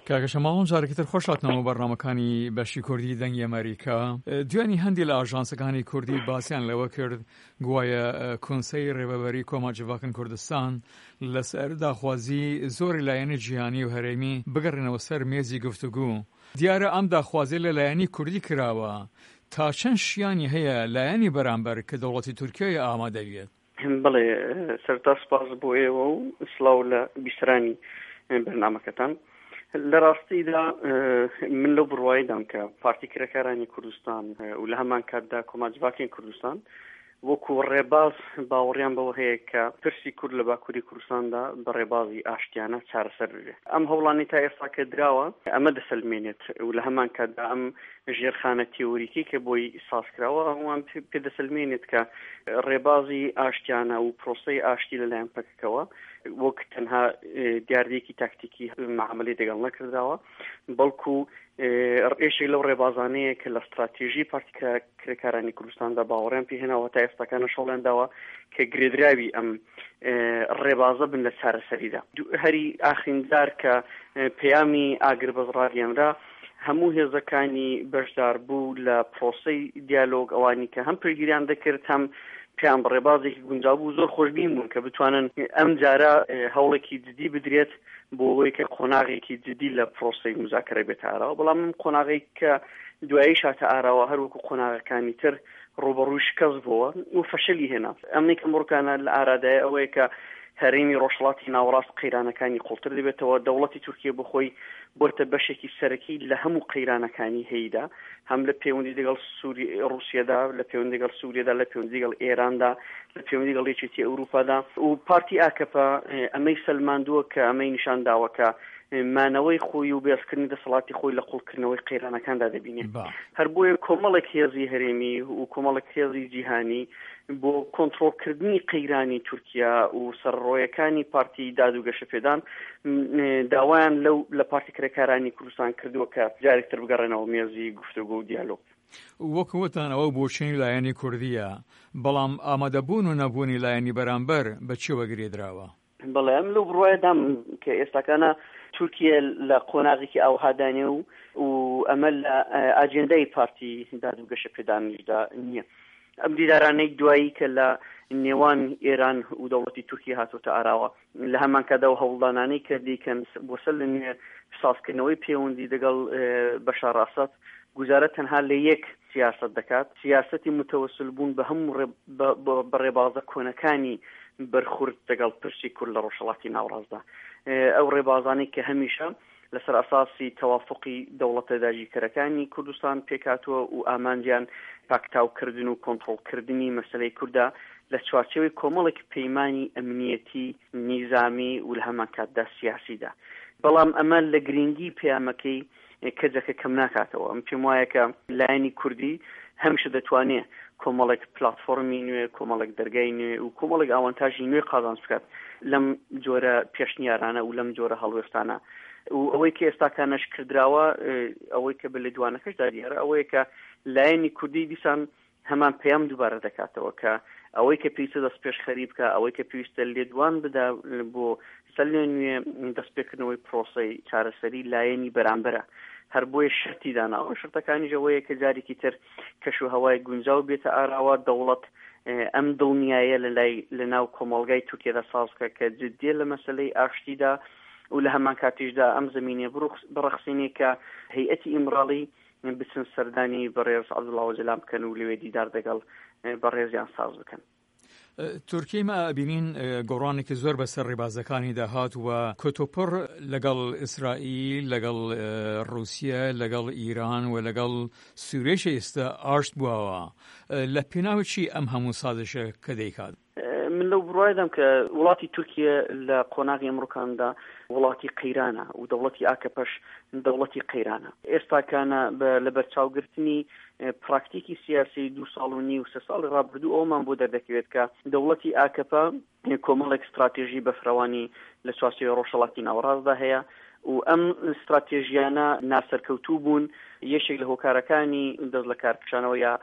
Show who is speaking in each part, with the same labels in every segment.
Speaker 1: کاکە شەماڵ جارێکتر خۆش هاتنەوە بەڕنامەکانی بەشی کوردی دەنگی ئەمریکا. دوانی هەندی لە ئاژانسەکانی کوردی باسییان لەوە کرد گوایە کۆنسەی ڕێبەبەری کۆمەڵجیڤاکن کوردستان لەسەر داخوازی زۆری لایەنی جیهانی و هەرێمی بگەڕێنەوە سەر مێزی گفتوگو. دیارە ئەم داخوازی لە لایەنی کوردی کراوە، تا چەند شیانی هەیە لایەنی بەرامبەر کە دەوڵەتی تورکیای ئامادەوێت؟
Speaker 2: بڵێ سەرتا سپاس بۆ ئێوە و سڵاو لە بیسرانی بەرنامەکەتان. لە ڕاستیدا من لەو بڕوایدام کە پارتی کرێکارانی کوردستان و لە هەمان کاتدا کۆمەڵجیڤاکێن کوردستان وەکو ڕێباز باوەڕیان بەوە هەیە کە پرسی کورد لە باکووری کوردستاندا بە ڕێبازی ئاشتیانە چارەسەر بێت. ئەم هەوڵانی تا ئێستا کە دراوە ئەمە دەسەلمێنێت و لە هەمان کاتدا ئەم ژێرخانە تیۆریکی کە بۆی سازکراوە ئەوان پێدەسەلمێنێت کە ڕێبازی ئاشتیانە و پرۆسەی ئاشتی لەلایەن پەکەوە وەک تەنها دیاردەیەکی تاکتیکی معاملەی دەگەڵ نەکرداوە، بەڵکو ڕێشێک لەو ڕێبازانەیە کە لە استراتێژی پارتی کرێکارانی کوردستاندا باوەڕیان پێهێناوە تا ئێستاکانە شەڵێنداوە کە گرێدراوی ئەم ڕێبازە بن لە چارەسەریدا. هەری ئاخینجار کە پەیامی ئاگربەز ڕادیانرا هەموو هێزەکانی بەشدار بوو لە پرۆسەی دیالۆگ ئەوانی کە هەم پێگیریان دەکرد هەم پیان بە ڕێبازێکی گونجاو بوو زۆر خۆشبین بوون کە بتوانن ئەم جارە هەوڵێکی جدی بدرێت بۆ ئەوەی کە قۆناغێکی جدی لە پرۆسەی مزاکرە بێتە ئاراوە. بەڵام ئەم قۆناغی کە دوایی شاتە ئاراوە هەروەکو قۆناغەکانی تر ڕوبەڕووی شکەست بووە و فەشەلی هێنا. ئەمەی کە مڕکانە لە ئارادایە ئەوەیە کە هەرێمی ڕۆژهەڵاتی ناوەڕاست قەیرانەکانی قوڵتر دەبێتەوە. دەوڵەتی تورکیە بخۆی بۆتە بەشێکی سەرەکی لە هەموو قەیرانەکانی هەیدا، هەم لە پەیوەندی لەگەڵ رووسیادا، لە پەیوەندی لەگەڵ سووریادا، لە پەیوەندی لەگەڵ ئێراندا، لە پەیوەندی لەگەڵ یەکێتی ئەوروپادا. و پارتی ئاکەپە ئەمەی سەلماندووە کە ئەمەی نیشان داوە کە مانەوەی خۆی و بێزکردنی دەسەڵاتی خۆی لە قوڵکردنەوەی قەیرانەکاندا دەبینێت. هەر بۆیە کۆمەڵێک هێزی هەرێمی و کۆمەڵێک هێزی جیهانی بۆ کۆنتڕۆلکردنی قەیرانی تورکیا و سەرڕۆیەکانی پارتی دادوگەشە پێدان داوایان لە پارتی کرێکارانی کوردستان کردووە کە جارێکتر بگەڕێنەوە مێزی گفتوگۆ و دیالۆگ.
Speaker 1: وەکوتان ئەوە بۆچینی لایەنی کوردیە، بەڵام ئامادەبوون و نەبوونی لایەنی بەرامبەر بە چێوە گرێدراوە؟
Speaker 2: بەڵێ ئەم لەو بڕوایدام کە ئێستاکانە تورکیا لە قۆناغێکی ئاوهادانێ و ئەمە لە ئاجێندای پارتی دادوگەشە پێدانیشدا نییە. ئەم دیدارانەی دوایی کە لە نێوان ئێران و دەوڵەتی تورکیا هاتوتە ئاراوە لە هەمان کاتدا و هەوڵدانانەی کە دیکەن بۆ سەر لە نوێ سازکردنەوەی پەیوەندی لەگەڵ بەشار ئاساد گوزارە تەنها لە یەک سیاست دەکات، سیاسەتی متەوەسل بوون بە هەموو ڕێبازە کۆنەکانی بەرخورد لەگەڵ پرسی کورد لە ڕۆژهەڵاتی ناوڕاستدا. ئەو ڕێبازانەی کە هەمیشە لەسەر ئاساسی تەوافقی دەوڵەتە داگیرکەرەکانی کوردستان پێکاتوە و ئامانجیان پاکتاوکردن و کۆنتڕۆڵکردنی مەسەلەی کووردا لە چوارچێوەی کۆمەڵێک پەیمانی ئەمنیەتی نیزامی و لە هەمان کاتدا سیاسیدا. بەڵام ئەمە لە گرنگی پەیامەکەی کەجەکە کەم ناکاتەوە. ئەم پێم وایە کە لایەنی کوردی هەمیشە دەتوانێت کۆمەڵێک پلاتفۆرمی نوێ، کۆمەڵێک دەرگای نوێ و کۆمەڵێک ئاوانتاژی نوێ قازانج بکات لەم جۆرە پێشنیارانە و لەم جۆرە هەڵوێستانە. و ئەوەی کە ئێستاکانەش کردراوە ئەوەی کە بە لێدوانەکەشدا دیارە ئەوەیە کە لایەنی کوردی دیسان هەمان پەیام دووبارە دەکاتەوە کە ئەوەی کە پێویستە دەست پێش خەریب بکە، ئەوەی کە پێویستە لێدوان بدا بۆ سەر نوێ دەستپێکردنەوەی پرۆسەی چارەسەری لایەنی بەرامبەرە. هەر بۆیە شرتی داناوە. شرتەکانی ئەوەیە کە جارێکی تر کەش و هەوای گونجاو بێتە ئاراوە، دەوڵەت ئەم دڵنیایە لە ناو کۆمەڵگای تورکیادا ساز بکە کە جددیە لە مەسەلەی ئاشتیدا و لە هەمان کاتیشدا ئەم زمینێ بڕەخسینێ کە هەیئەتی ئیمراڵی بچن سەردانی بەڕێز عەبدوڵڵا ئۆجەلان بکەن و لەوێ دیدار دەگەڵ بەڕێزیان ساز بکەن.
Speaker 1: تورکیای ما ئەبینین گۆڕانێکی زۆر بەسەر ڕێبازەکانی داهات و کۆتۆپڕ لەگەڵ ئیسرائیل، لەگەڵ رووسیا، لەگەڵ ئیران و لەگەڵ سوورێشە ئێستا ئاشت بووەوە. لە پێناوی چی ئەم هەموو سازشە کە دەیکات؟
Speaker 2: من لەو بڕوایدام کە وڵاتی تورکیا لە قۆناغی ئەمریکاندا وڵاتی قەیرانە و دەوڵەتی ئاکەپەش دەوڵەتی قەیرانە. ئێستاکانە لە بەرچاوگرتنی پراکتیکی سیاسی 2 ساڵ و نیو 3 ساڵی ڕابردوو ئەومان بۆ دەردەکەوێت کە دەوڵەتی ئاکەپە کۆمەڵێک استراتێژی بەفرەوانی لە چوارچێوەی ڕۆژهەڵاتی ناوەڕاستدا هەیە و ئەم استراتێژیانە ناسەرکەوتوو بوون. یەکێک لە هۆکارەکانی دەست لە کارکشانەوە یا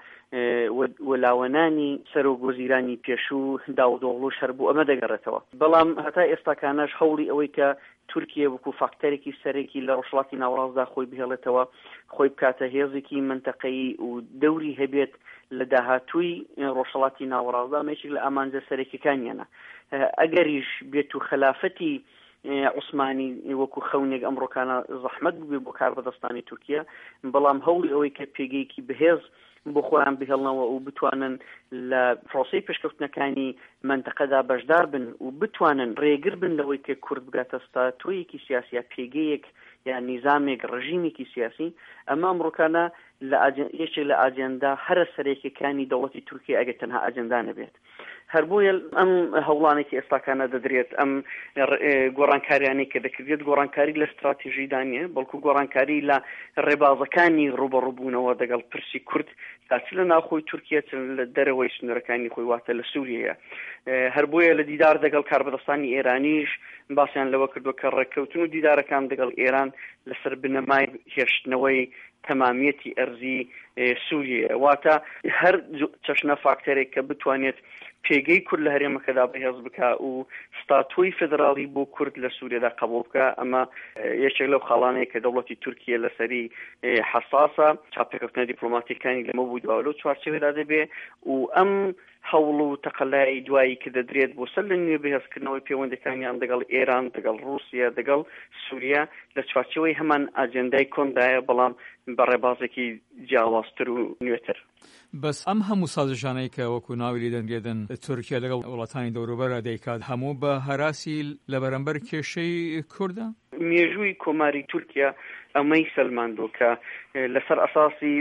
Speaker 2: وەلاوەنانی سەرۆکوەزیرانی پێشوو داودۆغڵوش هەر بوو ئەمە دەگەڕێتەوە. بەڵام هەتا ئێستاکانەش هەوڵی ئەوەی کە تورکیە وەکو فاکتەرێکی سەرێکی لە ڕۆژهەڵاتی ناوەڕاستدا خۆی بهێڵێتەوە، خۆی بکاتە هێزێکی منتەقەیی و دەوری هەبێت لە داهاتووی ڕۆژهەڵاتی ناوەڕاستدا مێچێک لە ئامانجە سەرەکیەکانیانە. ئەگەریش بێت و خلافەتی عوسمانی وەکو خەونێک ئەمڕۆکانە زەحمەت بووێ بۆ کاربەدەستانی تورکیا، بەڵام هەوڵی ئەوەی کە پێگەیەکی بەهێز بۆ خۆیان بهێڵنەوە و بتوانن لە پرۆسەی پێشکەوتنەکانی منتەقەدا بەشدار بن و بتوانن ڕێگر بن لەوەی کە کورد بگاتە ستاتۆیەکی سیاسی یا پێگەیەک یا نیزامێک ڕژیمێکی سیاسی. ئەمە ئەمڕۆکانە یەکێک لە ئاجێندا هەرە سەرەکیەکانی دەوڵەتی تورکیا ئەگەر تەنها ئاجێندا نەبێت. هەر بۆیە ئەم هەوڵانێکی ئێستاکانە دەدرێت ئەم گۆڕانکاریانەی کە دەکرێت گۆڕانکاری لە استراتیژیدا نیە، بەڵکو گۆڕانکاری لە ڕێبازەکانی ڕوبەڕووبوونەوە دەگەڵ پرسی کورد تا چ لە ناوخۆی تورکیا چ لە دەرەوەی سنوورەکانی خۆی واتە لە سووریەیە. هەر بۆیە لە دیدار دەگەڵ کاربەدەستانی ئێرانیش باسییان لەوە کردووە کە ڕێککەوتن و دیدارەکان دەگەڵ ئێران لەسەر بنەمای هێشتنەوەی تەمامیەتی ئەرزی سووریە، واتە هەر چەشنە فاکتەرێک کە بتوانێت پێگەی کورد لە هەرێمەکەدا بەهێز بکە و ستاتۆی فدراڵی بۆ کورد لە سووریەدا قبول بکە. ئەمە یەکێک لەو خاڵانەیە کە دەوڵەتی تورکیا لەسەری حساسە، چاپێککەوتنە دیپلۆماتیەکانی لەمە بوو دواوە لەو چوارچێوەدا دەبێ و ئەم هەوڵ و تەقەلای دوایی کە دەدرێت بۆ سەر لە نوێ بەهێزکردنەوەی پەیوەندەکانیان دەگەڵ ئێران، دەگەڵ رووسیا، دەگەڵ سووریا لە چوارچێوەی هەمان ئاجێندای کۆندایە، بەڵام بە ڕێبازێکی جیاوازتر و نوێتر.
Speaker 1: بەس ئەم هەموو سازشانەی کە وەکو ناوی دەنگێدن تورکیا لەگەڵ وڵاتانی دەوروبەرە دەیکات هەموو بە هەراسی لە بەرامبەر کێشەی کوردە؟
Speaker 2: مێژووی کۆماری تورکیا ئەمەی سەلماندۆ کە لەسەر ئەساسی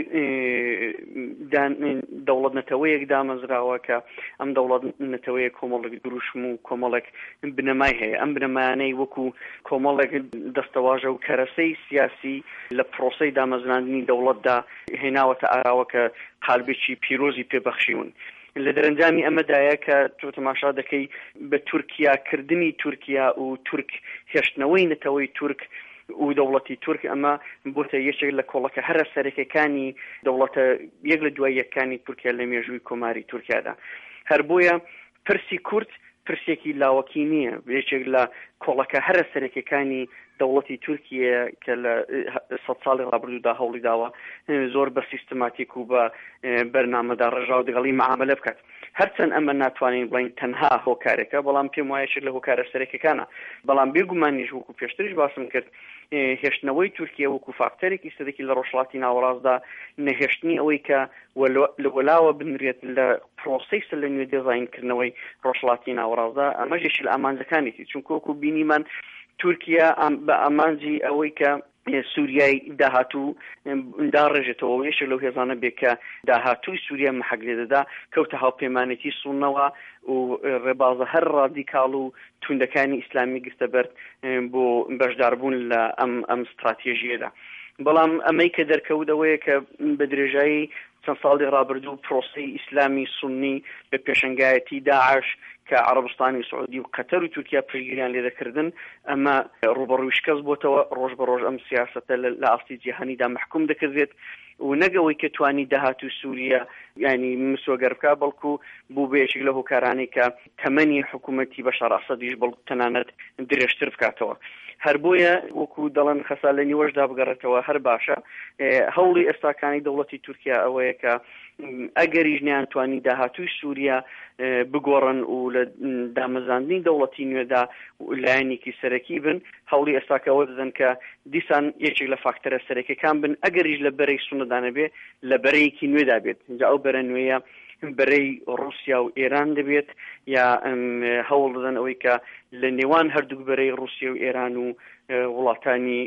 Speaker 2: دەوڵەت نەتەوەیەک دامەزراوە کە ئەم دەوڵەت نەتەوەیە کۆمەڵێک دروشم و کۆمەڵێک بنەمای هەیە. ئەم بنەمایانەی وەکو کۆمەڵێک دەستەواژە و کەرەسەی سیاسی لە پرۆسەی دامەزراندنی دەوڵەتدا هێناوەتە ئاراوە کە قالبێکی پیرۆزی پێبەخشیون. لە دەرەنجامی ئەمەدایە کە تۆ تەماشا دەکەی بە تورکیاکردنی تورکیا و تورک هێشتنەوەی نەتەوەی تورک و دەوڵەتی تورک ئەمە بۆتە یەکێک لە کۆڵەکە هەرە سەرەکیەکانی دەوڵەتە یەک لە دوای یەکانی تورکیا لە مێژووی کۆماری تورکیادا. هەر بۆیە پرسی کورد پرسێکی لاوەکی نییە، یەکێک لە کۆڵەکە هەرە سەرەکیەکانی دەوڵەتی تورکیا کە لە 100 ساڵی ڕابردوودا هەوڵی داوە زۆر بە سیستماتیک و بە بەرنامەدا ڕێژا و دەگەڵی معاملە بکات. هەرچەند ئەمە ناتوانین بڵین تەنها هۆکارێکە، بەڵام پێم وایە لە هۆکارە سەرەکیەکانە. بەڵام بێگومانیش وەکو پێشتریش باسم کرد هێشتنەوەی تورکیا وەکو فاکتەرێکی سەرەکی لە ڕۆژهەڵاتی ناوەڕاستدا نەهێشتنی ئەوەی کە لە وەلاوە بنرێت لە پرۆسەی سەر لە نوێ دێزاینکردنەوەی ڕۆژهەڵاتی ناوەڕاستدا ئەمەش لە ئامانجەکانێتی، چونکە وەکو بینیمان تورکیا بە ئامانجی ئەوەی کە سووریای داهاتوو داڕێژێتەوە یەکێک لەو هێزانە بێ کە داهاتووی سووریا مەحەک لێدەدا کەوتە هاوپەیمانێتی سوونەوە و ڕێبازە هەر ڕادیکاڵ و توندەکانی ئیسلامی گرتە بەر بۆ بەشداربوون لە ئەم استراتێژیەدا. بەڵام ئەمەی کە دەرکەوتەوەیە کە بە درێژایی چەند ساڵی ڕابردوو پرۆسەی ئیسلامی سونی بە پێشنگایەتی داعش کە عەرەبستانی سعودی و قەتەر و تورکیا پشتگیریان لێ دەکردن، ئەمە ڕوبەڕووی شکست بۆتەوە. ڕۆژ بە ڕۆژ ئەم سیاسەتە لە ئاستی جیهانیدا محکوم دەکردێت و نەگەوەی کە توانی داهاتوو سووریا ینی مسۆگەر بکە، بەڵکو بوو بەیەکێک لە هۆکارانەی کە تەمەنی حکوومەتی بەشار ئەسەدیش بەڵکو تەنانەت درێژتر بکاتەوە. هەر بۆیە وەکو دەڵێن خەسا لە نیوەشدا بگەڕێتەوە هەر باشە. هەوڵی ئێستاکانی دەوڵەتی تورکیا ئەوەیە کە ئەگەریش نیانتوانی داهاتووی سووریا بگۆڕن و لە دامەزاندنی دەوڵەتی نوێدا لایەنێکی سەرەکی بن، هەوڵی ئێستاکەوە دەدەن کە دیسان یەکێک لە فاکتەرە سەرەکیەکان بن، ئەگەریش لە بەرەی سونەدانە بێ لە بەرەیەکی نوێدا بێت. اینجا ئەو بەرە نوێیە بەرەی رووسیا و ئێران دەبێت، یا هەوڵ دەدەن ئەوەی کە لە نێوان هەردوو بەرەی رووسیا و ئێران و وڵاتانی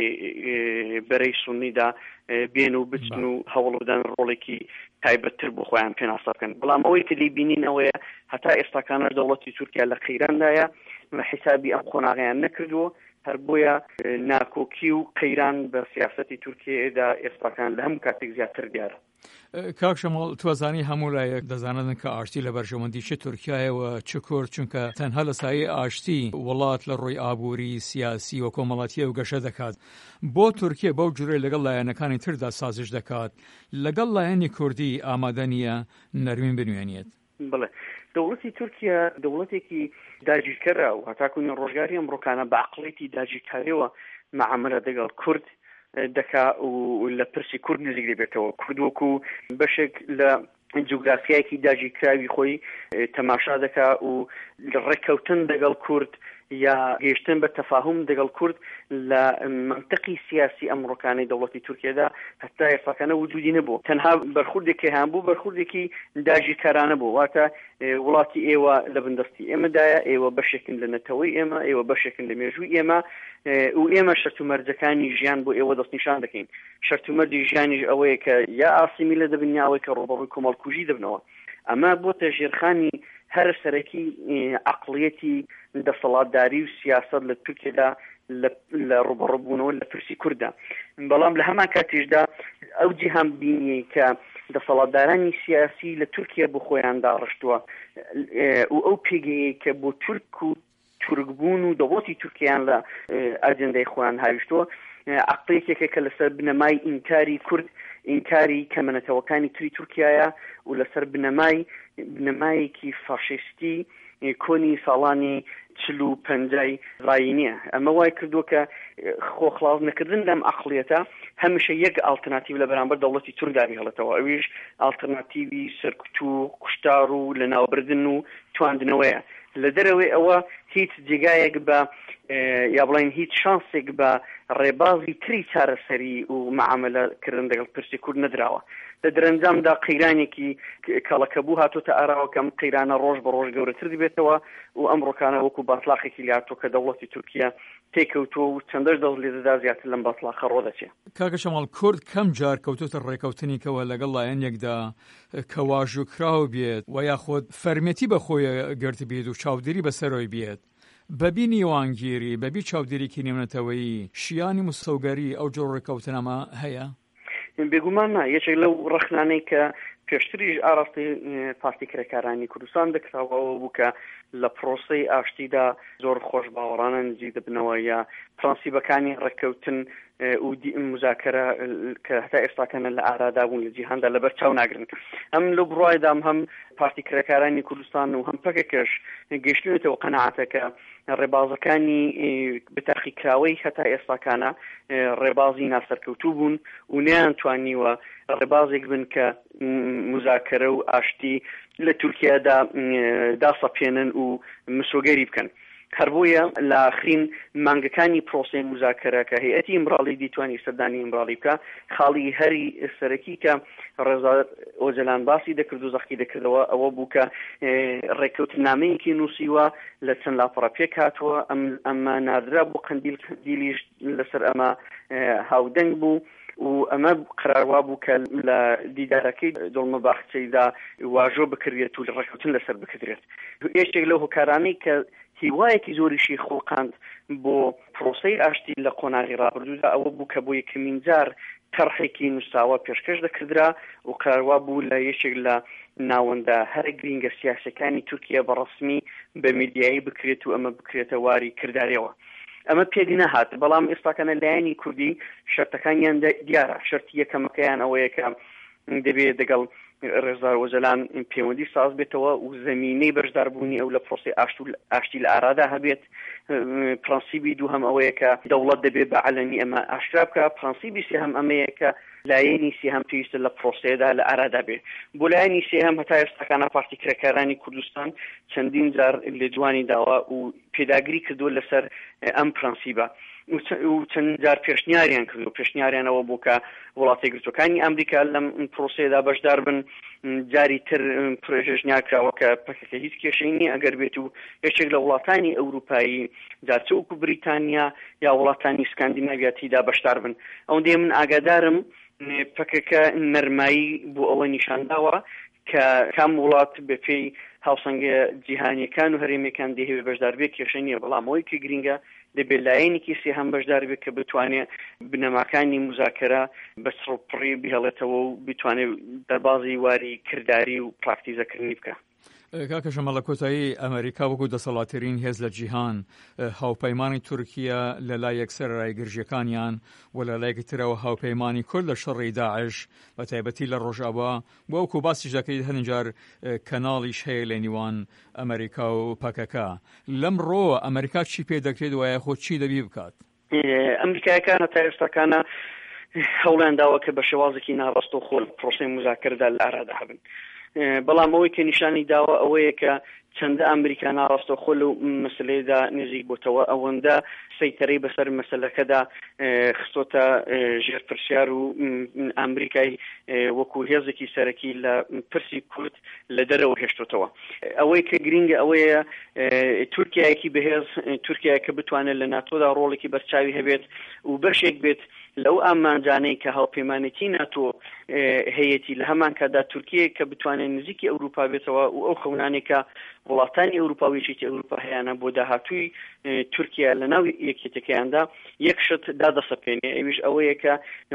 Speaker 2: بەرەی سونیدا بێن و بچن و هەوڵ بدەن ڕۆڵێکی تایبەتتر بۆ خۆیان پێناسا بکەن. بەڵام ئەوەی کە دەیبینین ئەوەیە هەتا ئێستاکانە دەوڵەتی تورکیا لە قەیراندایە حسابی ئەم قۆناغیان نەکردووە، هەر بۆیە ناکۆکی و قەیران بە سیاسەتی تورکیەدا ئێستاکان لە هەموو کاتێک زیاتر دیارە.
Speaker 1: کاک شەماڵ توازانی هەموو لایەک دەزانن کە ئاشتی لە بەرژەوەندی چ تورکیایەوە چ کورد، چونکە تەنها لە سایه ئاشتی وڵات لە ڕۆی ئابووری سیاسی و کۆمەڵاتیە و گەشە دەکات. بۆ تورکیە بەو جورێ لەگەڵ لایەنەکانی تردا سازش دەکات، لەگەڵ لایەنی کوردی ئامادە نییە نەرمین بنوێنێت؟
Speaker 2: بڵێ دەوڵەتی تورکیا دەوڵەتێکی داگیرکەرە و هەتاکوونی ڕۆژگاری ئەمڕۆکانە بە عەقڵێتی داگیرکاریەوە معاملە دەگەڵ کورد دەکا و لە پرسی کورد نزیک دەبێتەوە. کورد وەکو بەشێک لە جوگرافیایەکی داگیرکراوی خۆی تەماشا دەکا و ڕێککەوتن دەگەڵ کورد یا گەیشتن بە تەفاهم دەگەڵ کورد لە منطقی سیاسی ئەمڕۆکانی دەوڵەتی تورکیادا هەتا ئێستاکانە وجودی نەبوو. تەنها بەرخوردێکی هەبوو بەرخوردێکی داگیرکارانە بوو، واتە وڵاتی ئێوە لە بەندەستی ئێمەدایە، ئێوە بەشێکن لە نەتەوەی ئێمە، ئێوە بەشێکن لە مێژووی ئێمە و ئێمە شەرت و مەرجەکانی ژیان بۆ ئێوە دەستنیشان دەکەین. شەرت و مەرجی ژیانیش ئەوەیە کە یا ئاسیمی لە دەبنیاوەی کە ڕۆبەڕووی کۆمەڵکوژی دەبنەوە. ئەمە بۆتە ژێرخانی هەر سەرەکی عەقڵیەتی دەسەڵاتداری و سیاسەت لە تورکیادا لە ڕۆبەڕۆبوونەوە لە پرسی کووردا. بەڵام لە هەمان کاتیشدا ئەو جیهان بینی کە دەسەڵاتدارانی سیاسی لە تورکیا بۆ خۆیان داڕشتووە و ئەو پێگەیە کە بۆ تورک و تورکبوون و دەوڵەتی تورکیان لە ئەجەندەی خۆیان هاویشتووە عەقڵێکێکە کە لەسەر بنەمای ئینکاری کورد، ئینکاری کەمەنەتەوەکانی تری تورکیایە و لەسەر بنەمایەکی فاشیستی کۆنی ساڵانی 40-50 ڕایی نییە. ئەمە وای کردووە کە خۆخلاص نەکردن لەم عەقڵیەتە هەمیشە یەک ئالتەرناتیڤ لە بەرامبەر دەوڵەتی تورک دابی هەڵێتەوە، ئەویش ئالتەرناتیڤی سەرکوت و کوشتار و لە ناوبردن و تواندنەوەیە. لە دەرەوەی ئەوە هیچ جێگایەک بە یا بڵین هیچ شانسێک بە ڕێبازی تری چارەسەری و معاملەکردن لەگەڵ پرسی کورد نەدراوە. لە دەرەنجامدا قەیرانێکی کەڵەکەبوو هاتوۆتە ئاراوە کەم قەیرانە ڕۆژ بە ڕۆژ گەورەتر دەبێتەوە و ئەمڕۆکانە وەکو باتلاقێکی لاتۆ کە دەوڵەتی تورکیا تێکەوتووە و چەندەش دەست لێ دەدا زیاتر لەم باتلاقە ڕۆ دەچێت.
Speaker 1: کاکە شەماڵ کورد کەم جار کەوتوتە ڕێکەوتنی کەوە لەگەڵ لایەنێکدا کە واژووکراو بێت و یاخۆت فەرمێتی بە خۆیە گرت بێت و چاودێری بەسەرۆی بێت. بەبینی وانگیری بەبی چاودێریکی نێونەتەوەیی شیانی مستەوگەری ئەو جۆر ڕێکەوتنەمە هەیە؟
Speaker 2: بێگومان نا یەکێک لەو ڕەخنانەی کە پێشتریش ئاراستی پارتی کرێکارانی کوردستان دەکراوەوە بوو کە لە پرۆسەی ئاشتیدا زۆر خۆش باوەڕانە نزیک دەبنەوە یا پرەنسیبەکانی ڕێککەوتن و مزاکرە کە هەتا ئێستاکەنە لە ئارادا بوون لە جیهاندا لەبەر چاو ناگرن. ئەم لە بڕایدام هەم پارتی کرێکارانی کوردستان و هەم پەکێکش گەیشتنێتەوە قەنەعەتەکە ڕێبازەکانی بەتاقیکراوەی هەتا ئێستاکانە ڕێبازی ناسەرکەوتوو بوون و نەیانتوانیوە ڕێبازێک بن کە مزاکرە و ئاشتی لە تورکیادا داسەپێنن و مسۆگەری بکەن. هەر بۆیە لە ئاخرین مانگەکانی پرۆسەی مزاکرە کە هەیەتی ئیمڕاڵی دیتوانی سەردانی ئیمڕاڵی بکە، خاڵی هەری سەرەکی کە ڕێزا ئۆجەلان باسی دەکرد و زەخی دەکردەوە ئەوە بوو کە ڕێککەوتنامەیەکی نووسیوە لە چەند لاپەڕە پێک هاتووە، ئەمە نادرا بوو قەندیلیش لەسەر ئەمە هاودەنگ بوو و ئەمە قراروا بوو کە لە دیدارەکەی دڵمە باخچەیدا واژۆ بکرێت و لە ڕێککەوتن لەسەر بکرێت. یەکێک لەو هۆکارانەی کە هیوایەکی زۆریشی خۆقاند بۆ پرۆسەی ئاشتی لە قۆناغی ڕابردوودا ئەوە بوو کە بۆ یەکەمین جار تەرحێکی نووساوە پێشکەش دەکردرا و قراروا بوو لە یەکێک لە ناوەندە هەر گرینگە سیاسەکانی تورکیا بەڕەسمی بە میدیایی بکرێت و ئەمە بکرێتە واری کرداریەوە. ئەمە پێک نەهات، بەڵام ئێستاکەنە لایەنی کوردی شەرتەکانیان دیارە. شەرتی یەکەمەکەیان ئەوەیە کە دەبێت دەگەڵ ڕێزا ئۆجەلان پەیوەندی ساز بێتەوە و زەمینەی بەشداربوونی ئەو لە پرۆسەی ئاشتی لە ئارادا هەبێت. پرەنسیبی دووهەم ئەوەیە کە دەوڵەت دەبێت بە عەلەنی ئەمە ئاشکرا بکە. پرەنسیبی سێهەم ئەمەیە کە لایەنی سێهەم پێویستە لە پرۆسەیەدا لە ئارادا بێت. بۆ لایەنی سێهەم هەتا ئێستاکانە پارتی کرێکارانی کوردستان چەندین جار لە جوانی داوە و پێداگری کردووە لەسەر ئەم پرەنسیبە و چەند جار پێشنیاریان کردو. پێشنیاریانەوە بوو کە وڵاتی یەکگرتووەکانی ئەمریکا لەم پرۆسەیەدا بەشدار بن. جاری تر پێشنیار کراوە کە پەکەکە هیچ کێشەی نییە ئەگەر بێت و یەکێک لە وڵاتانی ئەوروپایی جارچە وەکو بریتانیا یا وڵاتانی سکاندیناڤیاتیدا بەشدار بن. ئەوەندێ من ئاگادارم پەکەکە نەرمایی بۆ ئەوە نیشانداوە کە کام وڵات بەپێی هاوسەنگە جیهانیەکان و هەرێمیەکان دەهێوێت بەشدار بێت کێشە نییە، بەڵام ئەوەی کە گرینگە دەبێت لایەنێکی سێهەم بەشدار بێت کە بتوانێت بنەماکانی مزاکرە بە سڕپڕی بهێڵێتەوە و بتوانێت دەربازی واری کردداری و پراکتیزەکردنی بکە.
Speaker 1: کاکە شەمەڵ لە کۆتایی ئەمریکا وەکو دەسەڵاتترین هێز لە جیهان هاوپەیمانی تورکیا لە لای یەکسەر ڕایگرژیەکانیان و لە لایەکی ترەوە هاوپەیمانی کورد لە شەڕی داعش بە تایبەتی لە ڕۆژاوا وەکو باسیش دەکەیت هەندێک جار کەناڵیش هەیە لە نێوان ئەمریکا و پەکەکە. لەمڕۆ ئەمریکا چی پێ دەکرێت وایە خۆ چی دەبی بکات؟
Speaker 2: ئەمریکایەکانە تا ئێستاکانە هەوڵیان داوە کە بە شێوازێکی ناڕاست و خۆل پرۆسەی مزاکرەدا لە ئارادا هەبن. بەڵام ئەوەی کە نیشانی داوە ئەوەیە کە چەندە ئەمریکا ناڕاستە خۆل و مەسلەیەدا نزیک بووتەوە ئەوەندە سەیتەرەی بەسەر مەسەلەکەدا خستۆتە ژێرپرسیار و ئەمریکای وەکو هێزێکی سەرەکی لە پرسی کورد لە دەرەوە هێشتۆتەوە. ئەوەی کە گرینگە ئەوەیە تورکیایەکی بەهێز تورکیا کە بتوانێت لە ناتۆدا ڕۆڵێکی بەرچاوی هەبێت و بەشێک بێت لەو ئامانجانەی کە هاوپەیمانێتی ناتۆ هەیەی لە هەمان کادا تورکیە کە بتوانێت نزیکی ئەوروپا بێتەوە و ئەو خەونانێکە وڵاتانی ئەوروپاویەتی ئەوروپا هەیەە بۆ داهاتووی تورکیا لە ناو یەکێتەکەیاندا یەکشت دادەسەپێنێ ئەویش ئەوەیە کە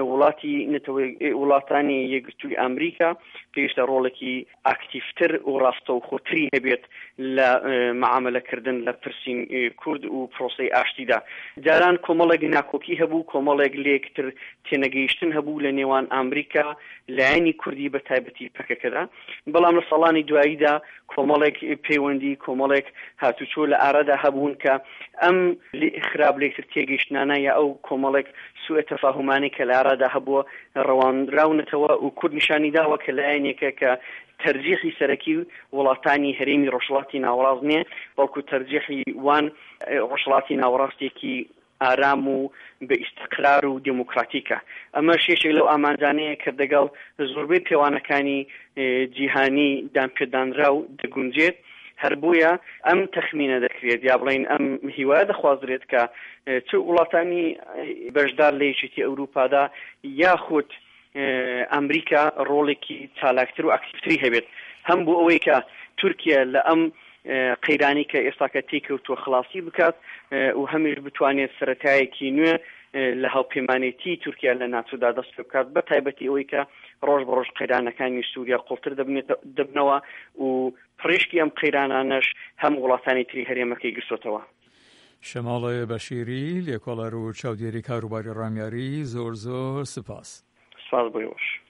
Speaker 2: وڵاتانی یەکگرتووی ئەمریکا پێویستە ڕۆڵێکی ئاکتیفتر و ڕاستە و خۆتری هەبێت لە معاملەکردن لە پرسین کورد و پرۆسەی ئاشتیدا. جاران کۆمەڵێک ناکۆکی هەبوو، کۆمەڵێک لێکتر تێنەگەیشتن هەبوو لە نێوان ئەمریکا لایەنی کوردی بە تایبەتی پەکەکەدا، بەڵام لە ساڵانی دواییدا کۆمەڵێک پەیوەندی کۆمەڵێک هاتوچۆ لە ئارادا هەبوون کە ئەم خراپ لێکتر تێگەیشتنانە یا ئەو کۆمەڵێک سوء تەفاهمانی کە لە ئارادا هەبووە ڕەوانراونەتەوە و کورد نیشانی داوە کە لایەنێکە کە تەرجیحی سەرەکی وڵاتانی هەرێمی ڕۆژهەڵاتی ناوەڕاست نییە، بەڵکو تەرجیحی وان ڕۆژهەڵاتی ناوەڕاستێکی ئارام و بە ئیستقرار و دموکراتیکە. ئەمە شێشێک لەو ئامانجانەیە کە دەگەڵ زۆربەی پێوانەکانی جیهانی دامپێدانرا و دەگونجێت. هەر بۆیە ئەم تەخمینە دەکرێت یا بڵین ئەم هیوایە دەخوازرێت کە چ وڵاتانی بەشدار لە یەکێتی ئەوروپادا یاخود ئەمریکا ڕۆڵێکی چالاکتر و ئاکتیفتری هەبێت، هەم بۆ ئەوەی کە تورکیا لە ئەم قەیرانی کە ئێستاکە تێکەوتووە خلاصی بکات و هەمیش بتوانێت سەرەتایەکی نوێ لە هاوپەیمانێتی تورکیا لە ناتۆدا دەست پێ بکات، بە تایبەتی ئەوەی کە ڕۆژ بە ڕۆژ قەیرانەکانی سووریا قوڵتر دەبنەوە و پڕێشکی ئەم قەیرانانەش هەم وڵاتانی تری هەرێمەکەی گرتوتەوە.
Speaker 1: شەماڵی بەشیری لێکۆڵەر و چاودێری کاروباری ڕامیاری زۆر سپاس.
Speaker 2: سپاس بۆ ئێوەش.